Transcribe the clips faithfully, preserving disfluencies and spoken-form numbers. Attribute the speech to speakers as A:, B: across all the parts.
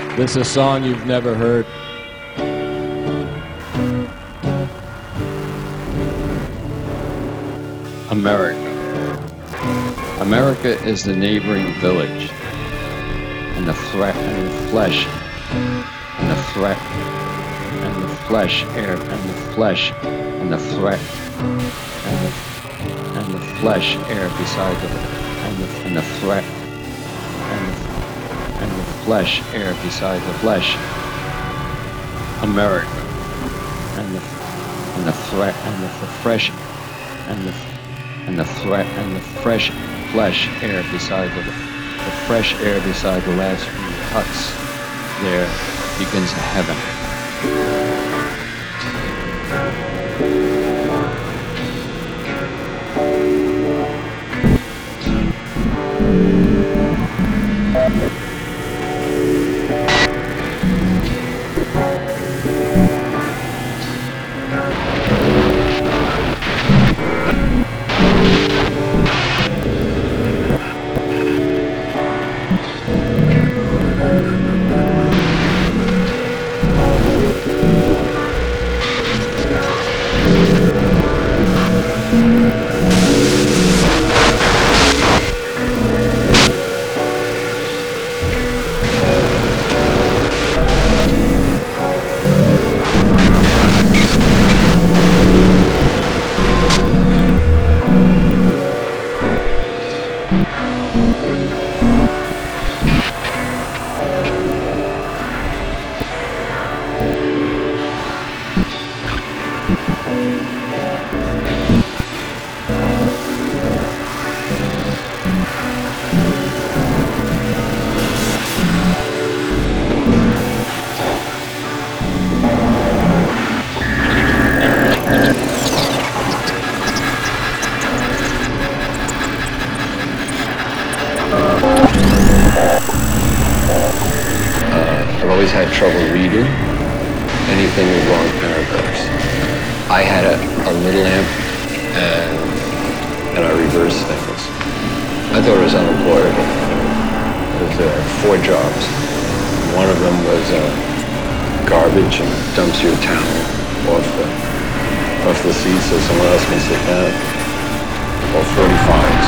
A: This is a song you've never heard. America. America is the neighboring village, and the threat and the flesh, and the threat and the flesh air and the flesh and the threat and the and the flesh air beside the and the and the threat and the and the flesh air beside the flesh. America and the and the threat and the fresh and the and the threat and the fresh flesh air beside the the fresh air beside the last few huts. There begins heaven.
B: Had trouble reading anything with long paragraphs. I had a, a little amp and, and I reversed things. I thought it was unemployable. There was uh, four jobs. One of them was uh, garbage and dumps your towel off the, off the seat so someone else can sit down. Or forty-fives.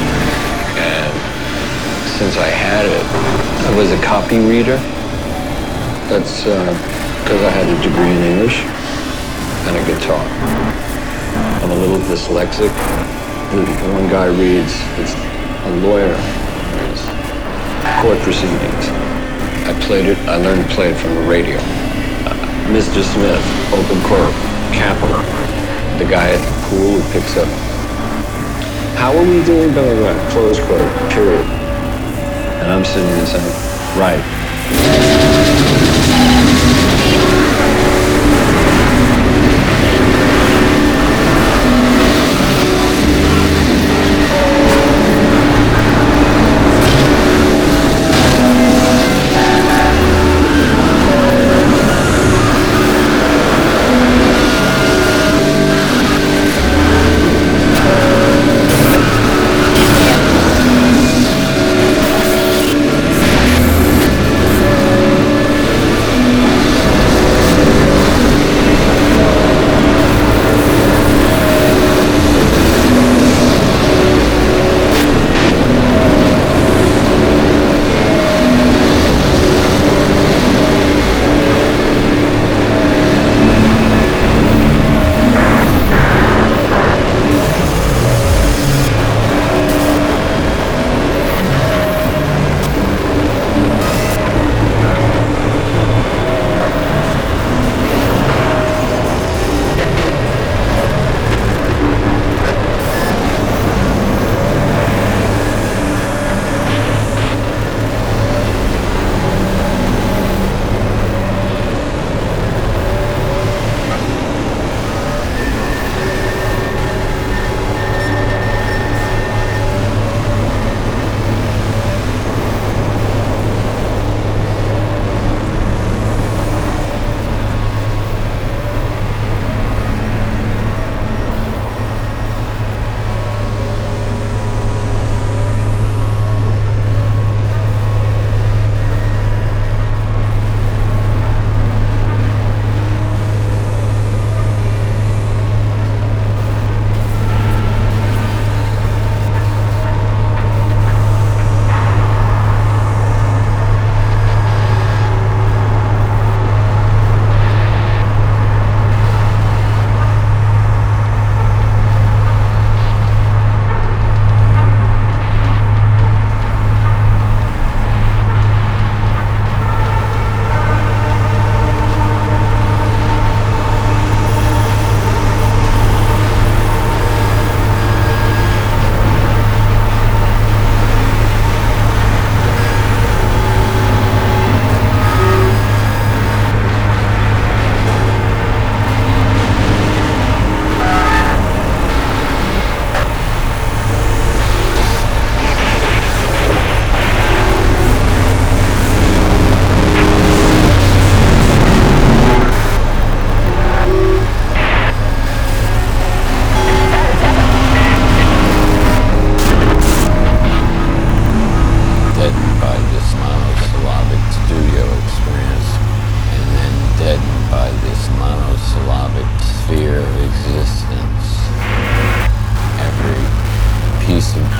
B: And since I had it, I was a copy reader. That's because uh, I had a degree in English and a guitar. I'm a little dyslexic. The, the one guy reads, it's a lawyer, reads court proceedings. I played it, I learned to play it from the radio. Uh, Mister Smith, open court, capital. The guy at the pool who picks up. How are we doing? Blah, blah, blah. Close quote, period. And I'm sitting there saying, right.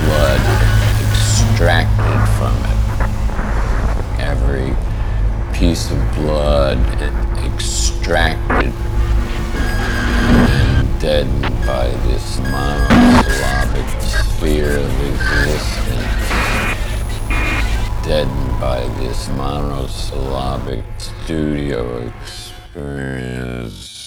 C: blood extracted from it. Every piece of blood extracted and deadened by this monosyllabic sphere of existence. Deadened by this monosyllabic studio experience.